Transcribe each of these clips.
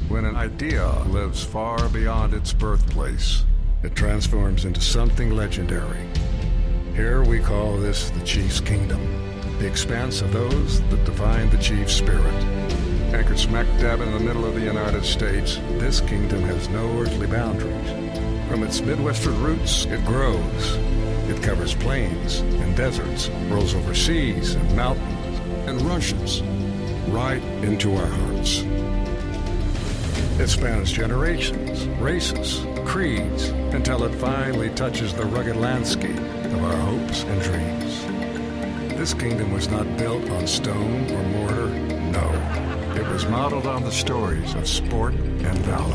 When an idea lives far beyond its birthplace, it transforms into something legendary. Here we call this the Chief's Kingdom, the expanse of those that define the Chief's spirit. Anchored smack dab in the middle of the United States, this kingdom has no earthly boundaries. From its Midwestern roots, it grows. It covers plains and deserts, rolls over seas and mountains, and rushes right into our hearts. It spans generations, races, creeds, until it finally touches the rugged landscape of our hopes and dreams. This kingdom was not built on stone or mortar, no. It was modeled on the stories of sport and valor.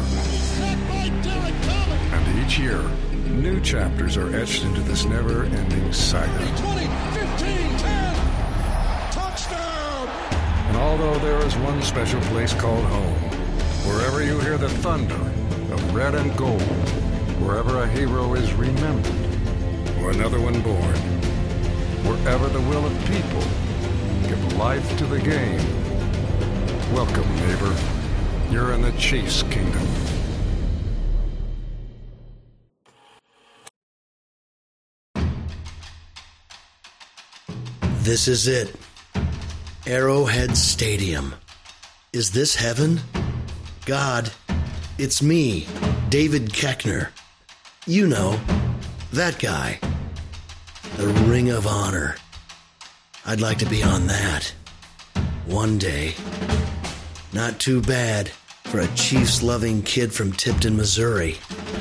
And each year, new chapters are etched into this never-ending saga. 20, 15, 10, touchdown! And although there is one special place called home, wherever you hear the thunder of red and gold, wherever a hero is remembered, or another one born, wherever the will of people give life to the game. Welcome, neighbor. You're in the Chief's Kingdom. This is it. Arrowhead Stadium. Is this heaven? God, it's me, David Koechner. You know, that guy. The Ring of Honor. I'd like to be on that. One day. Not too bad for a Chiefs-loving kid from Tipton, Missouri.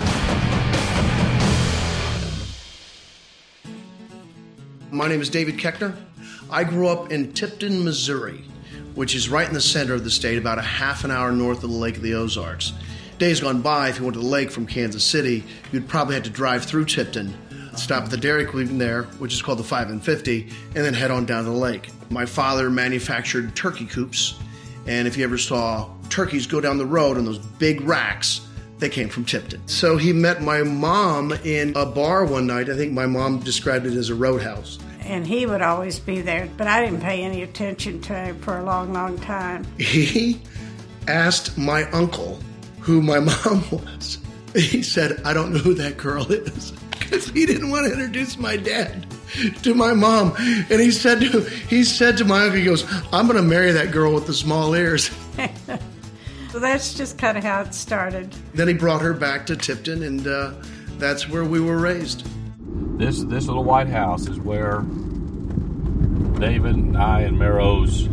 My name is David Koechner. I grew up in Tipton, Missouri, which is right in the center of the state, about a half an hour north of the Lake of the Ozarks. Days gone by, if you went to the lake from Kansas City, you'd probably have to drive through Tipton, stop at the Dairy Queen there, which is called the 5 and 50, and then head on down to the lake. My father manufactured turkey coops, and if you ever saw turkeys go down the road on those big racks, they came from Tipton. So he met my mom in a bar one night. I think my mom described it as a roadhouse. And he would always be there, but I didn't pay any attention to him for a long, long time. He asked my uncle who my mom was. He said, I don't know who that girl is, because he didn't want to introduce my dad to my mom. And he said to my uncle, he goes, I'm going to marry that girl with the small ears. So that's just kind of how it started. Then he brought her back to Tipton, and that's where we were raised. This little white house is where David and I and Marrow's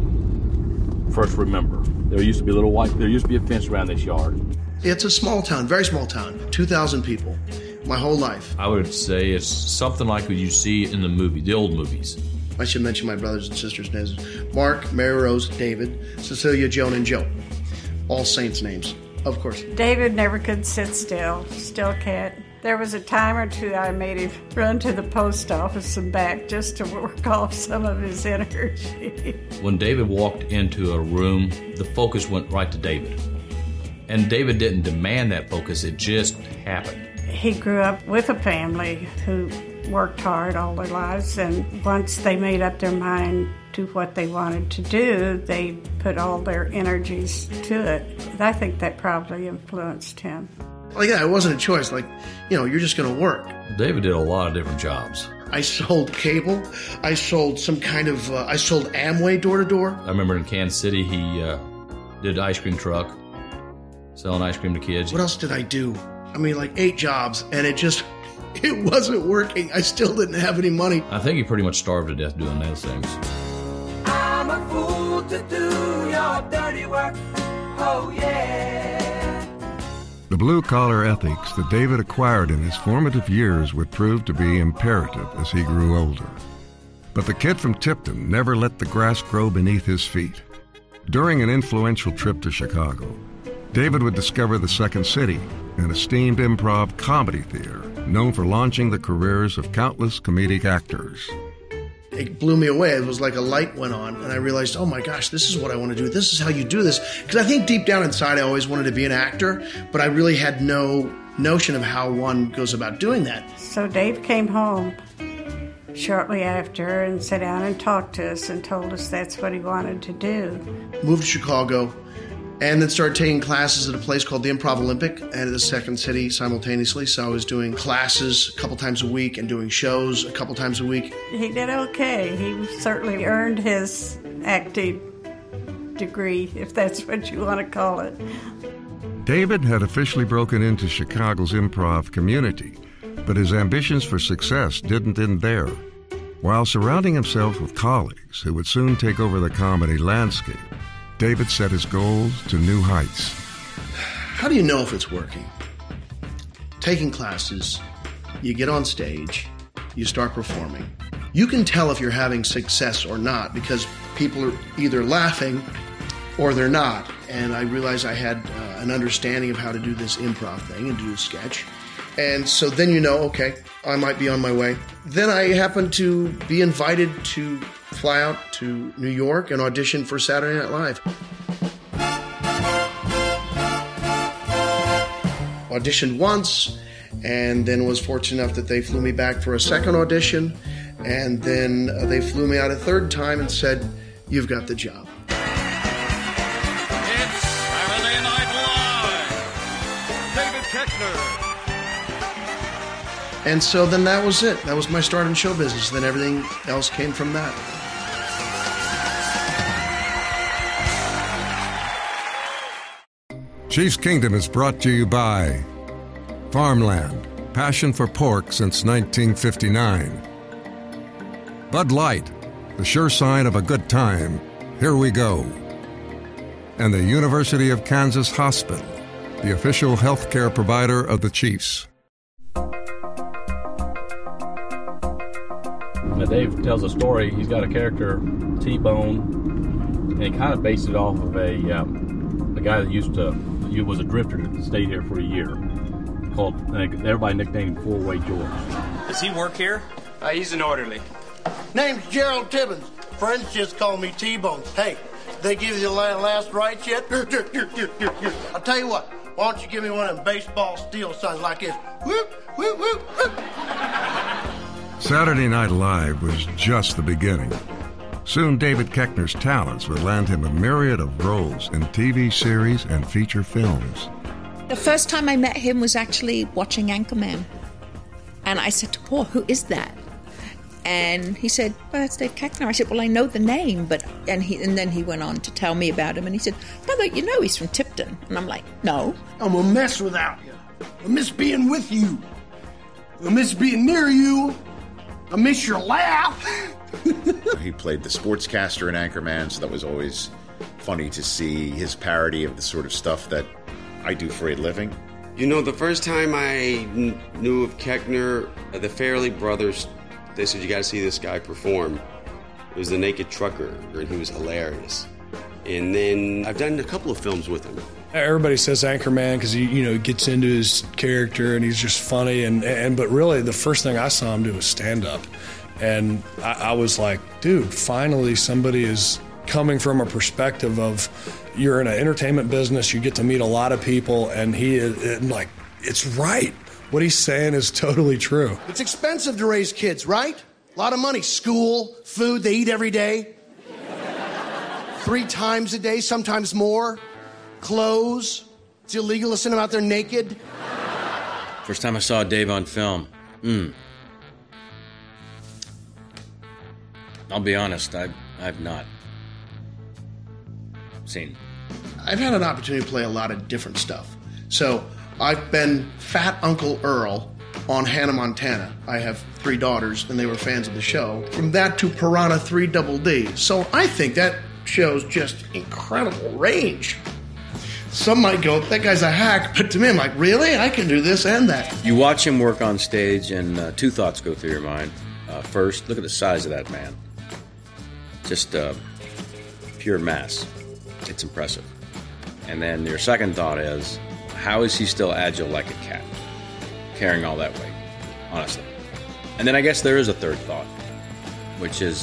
first remember. There used to be a fence around this yard. It's a small town, very small town, 2,000 people, my whole life. I would say it's something like what you see in the old movies. I should mention my brothers and sisters' names. Mark, Mary Rose, David, Cecilia, Joan, and Joe. All saints' names, of course. David never could sit still can't. There was a time or two I made him run to the post office and back just to work off some of his energy. When David walked into a room, the focus went right to David. And David didn't demand that focus, it just happened. He grew up with a family who worked hard all their lives, and once they made up their mind to what they wanted to do, they put all their energies to it. I think that probably influenced him. Like, yeah, it wasn't a choice. Like, you're just going to work. David did a lot of different jobs. I sold cable. I sold I sold Amway door to door. I remember in Kansas City, he did an ice cream truck, selling ice cream to kids. What else did I do? I mean, like 8 jobs, and it wasn't working. I still didn't have any money. I think he pretty much starved to death doing those things. I'm a fool to do your dirty work. Oh, yeah. The blue-collar ethics that David acquired in his formative years would prove to be imperative as he grew older. But the kid from Tipton never let the grass grow beneath his feet. During an influential trip to Chicago, David would discover the Second City, an esteemed improv comedy theater known for launching the careers of countless comedic actors. It blew me away. It was like a light went on, and I realized, oh my gosh, this is what I want to do. This is how you do this. Because I think deep down inside, I always wanted to be an actor, but I really had no notion of how one goes about doing that. So Dave came home shortly after and sat down and talked to us and told us that's what he wanted to do. Moved to Chicago, And then started taking classes at a place called the Improv Olympic and at the Second City simultaneously. So I was doing classes a couple times a week and doing shows a couple times a week. He did okay. He certainly earned his acting degree, if that's what you want to call it. David had officially broken into Chicago's improv community, but his ambitions for success didn't end there. While surrounding himself with colleagues who would soon take over the comedy landscape, David set his goals to new heights. How do you know if it's working? Taking classes, you get on stage, you start performing. You can tell if you're having success or not because people are either laughing or they're not. And I realized I had an understanding of how to do this improv thing and do a sketch. And so then you know, okay, I might be on my way. Then I happened to be invited to fly out to New York and audition for Saturday Night Live. Auditioned once, and then was fortunate enough that they flew me back for a second audition, and then they flew me out a third time and said, "You've got the job." It's Saturday Night Live. David Koechner. And so then that was it. That was my start in show business. Then everything else came from that. Chief's Kingdom is brought to you by Farmland, passion for pork since 1959. Bud Light, the sure sign of a good time. Here we go. And the University of Kansas Hospital, the official healthcare provider of the Chiefs. Now Dave tells a story. He's got a character, T-Bone, and he kind of based it off of a guy that was a drifter that stayed here for a year. Called everybody nicknamed him Four-Way George. Does he work here? He's an orderly. Name's Gerald Tibbins. Friends just call me T-Bone. Hey, they give you the last rights yet? I'll tell you what. Why don't you give me one of them baseball steel signs like this? Whoop, whoop, whoop, whoop. Saturday Night Live was just the beginning. Soon David Koechner's talents would land him a myriad of roles in TV series and feature films. The first time I met him was actually watching Anchorman. And I said to Paul, "Who is that?" And he said, "Well, that's Dave Koechner." I said, "Well, I know the name, but..." And then he went on to tell me about him. And he said, "By the way, you know he's from Tipton." And I'm like, "No." I'm a mess without you. I miss being with you. I miss being near you. I miss your laugh. He played the sportscaster in Anchorman, so that was always funny to see his parody of the sort of stuff that I do for a living. You know, the first time I knew of Koechner, the Farrelly brothers, they said, "You got to see this guy perform." It was The Naked Trucker, and he was hilarious. And then I've done a couple of films with him. Everybody says Anchorman because he gets into his character and he's just funny but really the first thing I saw him do was stand up, and I was like, dude, finally somebody is coming from a perspective of you're in an entertainment business, you get to meet a lot of people, and it's right. What he's saying is totally true. It's expensive to raise kids, right? A lot of money. School, food they eat every day. 3 times a day, sometimes more. Clothes. It's illegal to send them out there naked. First time I saw Dave on film. I'll be honest, I've not seen. I've had an opportunity to play a lot of different stuff. So I've been Fat Uncle Earl on Hannah Montana. I have 3 daughters, and they were fans of the show. From that to Piranha 3 Double D. So I think that shows just incredible range. Some might go, that guy's a hack, but to me, I'm like, really? I can do this and that. You watch him work on stage, and 2 thoughts go through your mind. First, look at the size of that man. Just pure mass. It's impressive. And then your second thought is, how is he still agile like a cat, carrying all that weight, honestly? And then I guess there is a third thought, which is,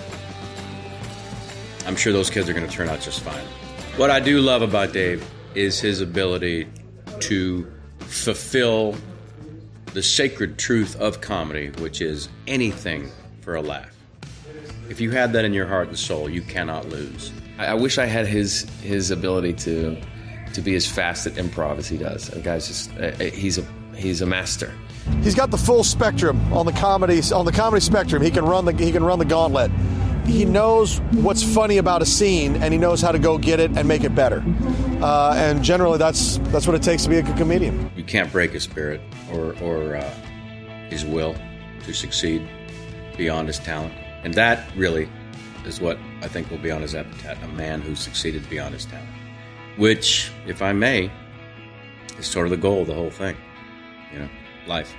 I'm sure those kids are going to turn out just fine. What I do love about Dave is his ability to fulfill the sacred truth of comedy, which is anything for a laugh. If you have that in your heart and soul, you cannot lose. I wish I had his ability to be as fast at improv as he does. The guy's just he's a master. He's got the full spectrum on the comedy spectrum. He can run the gauntlet. He knows what's funny about a scene, and he knows how to go get it and make it better. And generally, that's what it takes to be a good comedian. You can't break his spirit or his will to succeed beyond his talent, and that really is what I think will be on his epitaph: a man who succeeded beyond his talent. Which, if I may, is sort of the goal of the whole thing. Life.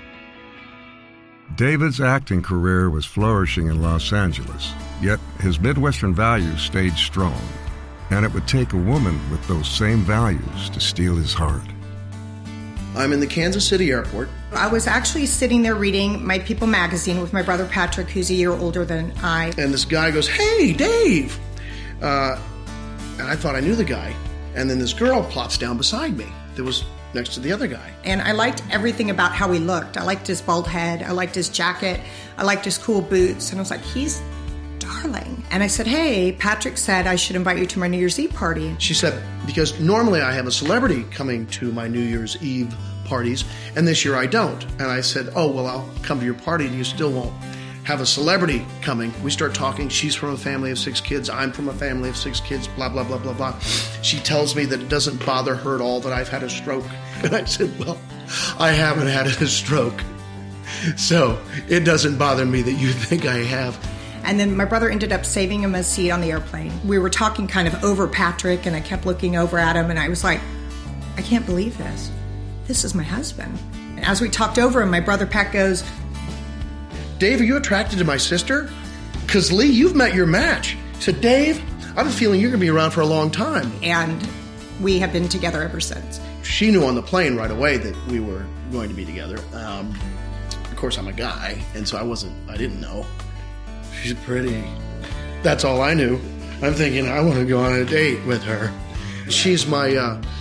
David's acting career was flourishing in Los Angeles, yet his Midwestern values stayed strong, and it would take a woman with those same values to steal his heart. I'm in the Kansas City airport. I was actually sitting there reading My People magazine with my brother Patrick, who's a year older than I. And this guy goes, "Hey, Dave!" And I thought I knew the guy. And then this girl plops down beside me that was next to the other guy. And I liked everything about how he looked. I liked his bald head. I liked his jacket. I liked his cool boots. And I was like, he's darling. And I said, "Hey, Patrick said I should invite you to my New Year's Eve party." She said, because normally I have a celebrity coming to my New Year's Eve parties, and this year I don't. And I said, "Oh, well, I'll come to your party and you still won't have a celebrity coming." We start talking. She's from a family of 6 kids. I'm from a family of 6 kids, blah, blah, blah, blah, blah. She tells me that it doesn't bother her at all that I've had a stroke. And I said, "Well, I haven't had a stroke, so it doesn't bother me that you think I have." And then my brother ended up saving him a seat on the airplane. We were talking kind of over Patrick, and I kept looking over at him, and I was like, I can't believe this. This is my husband. And as we talked over him, my brother Pat goes, "Dave, are you attracted to my sister? Because, Lee, you've met your match." He said, "Dave, I have a feeling you're going to be around for a long time." And we have been together ever since. She knew on the plane right away that we were going to be together. Of course, I'm a guy, and so I didn't know. She's pretty. That's all I knew. I'm thinking, I want to go on a date with her. She's my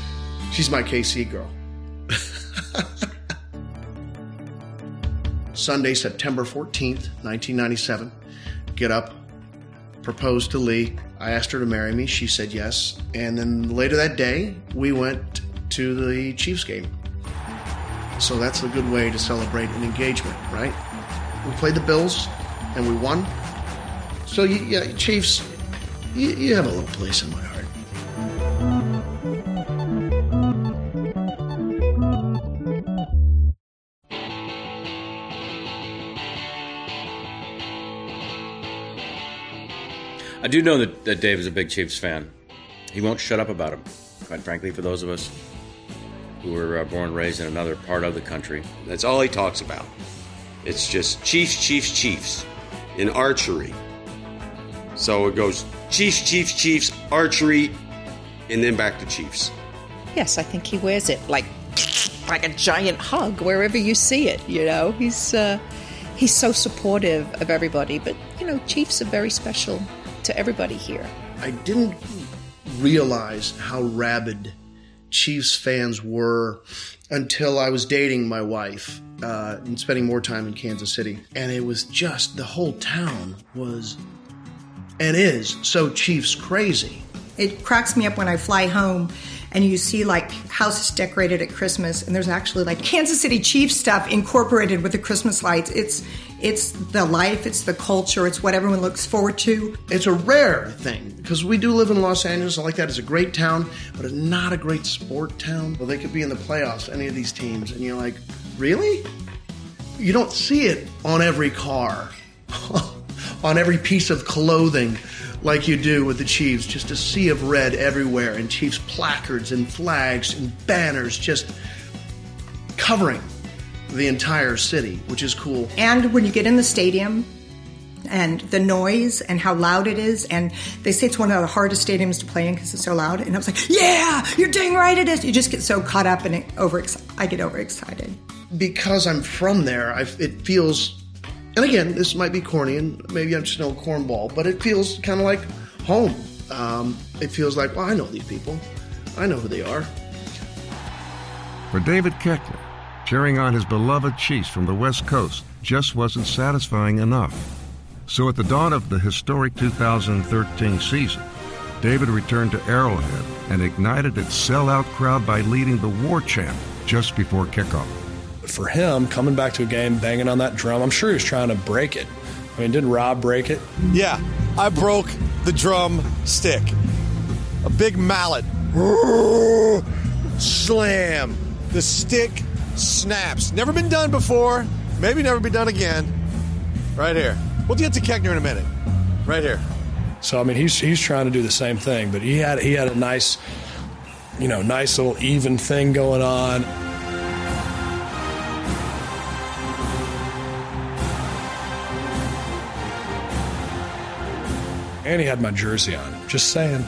KC girl. Sunday, September 14th, 1997. Get up, propose to Lee. I asked her to marry me. She said yes. And then later that day, we went to the Chiefs game. So that's a good way to celebrate an engagement, right? We played the Bills, and we won. So, yeah, Chiefs, you have a little place in my heart. I do know that Dave is a big Chiefs fan. He won't shut up about him. Quite frankly, for those of us who were born and raised in another part of the country, that's all he talks about. It's just Chiefs, Chiefs, Chiefs in archery. So it goes Chiefs, Chiefs, Chiefs, archery, and then back to Chiefs. Yes, I think he wears it like a giant hug wherever you see it. He's so supportive of everybody. But Chiefs are very special to everybody here. I didn't realize how rabid Chiefs fans were until I was dating my wife and spending more time in Kansas City. And it was just, the whole town was and is so Chiefs crazy. It cracks me up when I fly home and you see like houses decorated at Christmas, and there's actually like Kansas City Chiefs stuff incorporated with the Christmas lights. It's the life, it's the culture, it's what everyone looks forward to. It's a rare thing, because we do live in Los Angeles. I like that. It's a great town, but it's not a great sport town. Well, they could be in the playoffs, any of these teams, and you're like, really? You don't see it on every car, on every piece of clothing, like you do with the Chiefs. Just a sea of red everywhere, and Chiefs placards and flags and banners just covering the entire city, which is cool. And when you get in the stadium and the noise and how loud it is, and they say it's one of the hardest stadiums to play in because it's so loud, and I was like, yeah, you're dang right it is. You just get so caught up and I get overexcited. Because I'm from there, it feels, and again, this might be corny, and maybe I'm just no cornball, but it feels kind of like home. It feels like, well, I know these people. I know who they are. For David Koechner, cheering on his beloved Chiefs from the West Coast just wasn't satisfying enough. So at the dawn of the historic 2013 season, David returned to Arrowhead and ignited its sellout crowd by leading the war chant just before kickoff. For him, coming back to a game, banging on that drum, I'm sure he was trying to break it. I mean, didn't Rob break it? Yeah, I broke the drum stick. A big mallet. Slam. The stick snaps. Never been done before. Maybe never be done again. Right here. We'll get to Keckner in a minute. Right here. So I mean, he's trying to do the same thing, but he had a nice, nice little even thing going on. And he had my jersey on. Just saying.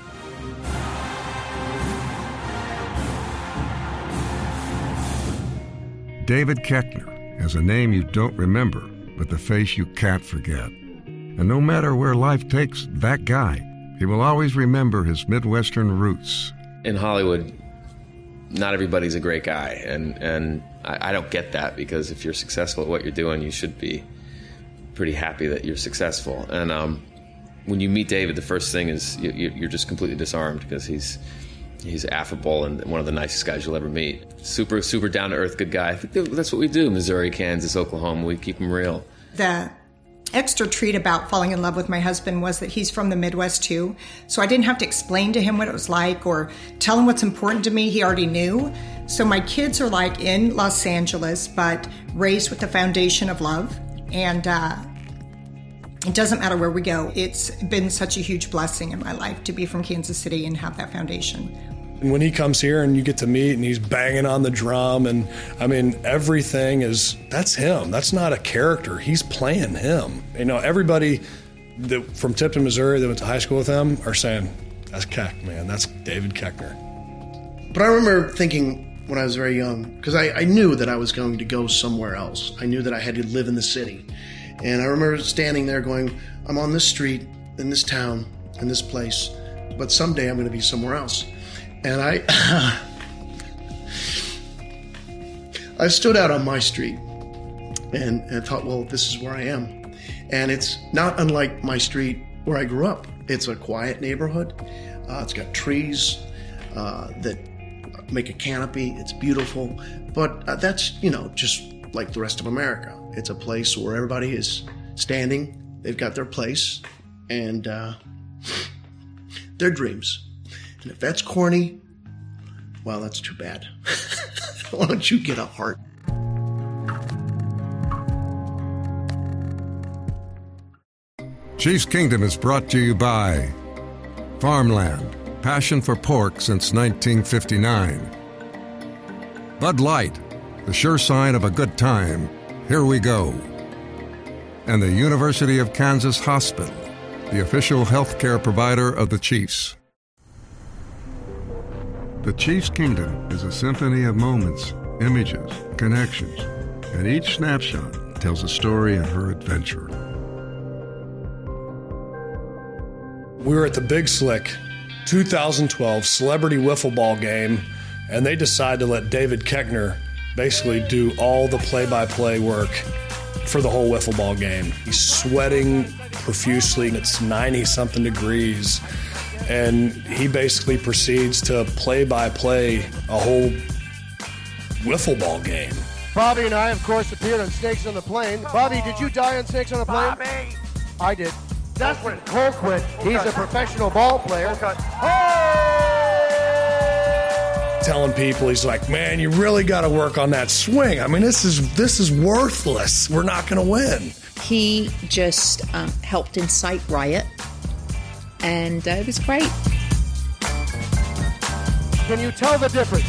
David Keckner has a name you don't remember, but the face you can't forget. And no matter where life takes that guy, he will always remember his Midwestern roots. In Hollywood, not everybody's a great guy, and I don't get that, because if you're successful at what you're doing, you should be pretty happy that you're successful. And when you meet David, the first thing is you're just completely disarmed, because he's affable and one of the nicest guys you'll ever meet. Super, super down-to-earth good guy. I think that's what we do, Missouri, Kansas, Oklahoma. We keep him real. The extra treat about falling in love with my husband was that he's from the Midwest too. So I didn't have to explain to him what it was like or tell him what's important to me. He already knew. So my kids are like in Los Angeles, but raised with the foundation of love. And it doesn't matter where we go. It's been such a huge blessing in my life to be from Kansas City and have that foundation. And when he comes here and you get to meet and he's banging on the drum, and I mean, everything that's him. That's not a character. He's playing him. Everybody from Tipton, Missouri that went to high school with him are saying, that's Keck, man. That's David Keckner. But I remember thinking when I was very young, because I knew that I was going to go somewhere else. I knew that I had to live in the city. And I remember standing there going, I'm on this street, in this town, in this place, but someday I'm going to be somewhere else. And I stood out on my street and thought, well, this is where I am. And it's not unlike my street where I grew up. It's a quiet neighborhood. It's got trees that make a canopy. It's beautiful. But that's, just like the rest of America. It's a place where everybody is standing. They've got their place and their dreams. And if that's corny, well, that's too bad. Why don't you get a heart? Chiefs Kingdom is brought to you by Farmland, passion for pork since 1959. Bud Light, the sure sign of a good time. Here we go. And the University of Kansas Hospital, the official healthcare provider of the Chiefs. The Chiefs Kingdom is a symphony of moments, images, connections, and each snapshot tells a story of her adventure. We were at the Big Slick 2012 Celebrity Wiffle Ball game, and they decided to let David Keckner basically do all the play-by-play work for the whole wiffle ball game. He's sweating profusely, and it's 90-something degrees, and he basically proceeds to play-by-play a whole wiffle ball game. Bobby and I, of course, appeared on Snakes on the Plane. Bobby, did you die on Snakes on the Plane? Bobby! I did. Dustin Colquitt, he's a professional ball player. Telling people, he's like, man, you really got to work on that swing. I mean, this is worthless. We're not going to win. He just helped incite riot, and it was great. Can you tell the difference?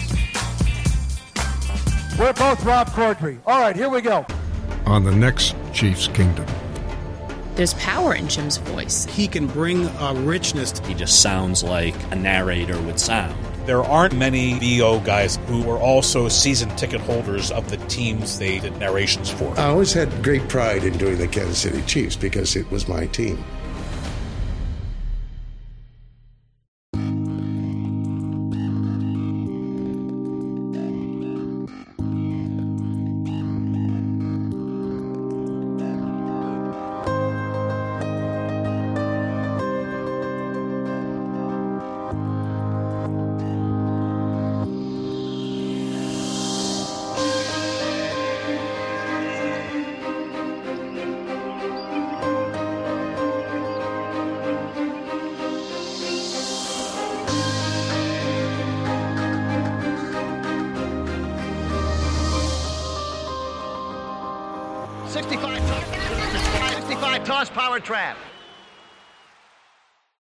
We're both Rob Corddry. All right, here we go. On the next Chiefs Kingdom. There's power in Jim's voice. He can bring a richness. He just sounds like a narrator would sound. There aren't many VO guys who were also season ticket holders of the teams they did narrations for. I always had great pride in doing the Kansas City Chiefs because it was my team. 65 toss power trap.